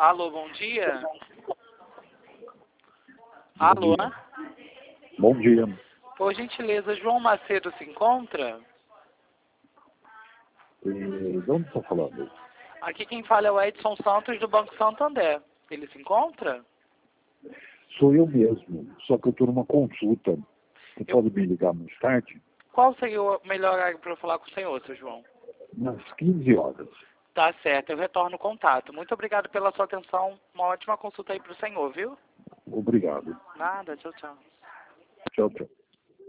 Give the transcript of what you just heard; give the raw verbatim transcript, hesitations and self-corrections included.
Alô, bom dia. Alô? Bom dia. Bom dia. Por gentileza, João Macedo se encontra? E, de onde está falando? Aqui quem fala é o Edson Santos do Banco Santander. Ele se encontra? Sou eu mesmo, só que eu estou numa consulta. Você Eu... pode me ligar mais tarde? Qual seria o melhor horário para eu falar com o senhor, seu João? Nas quinze horas. Tá certo, eu retorno o contato. Muito obrigado pela sua atenção. Uma ótima consulta aí para o senhor, viu? Obrigado. Nada, tchau, tchau. Tchau, tchau.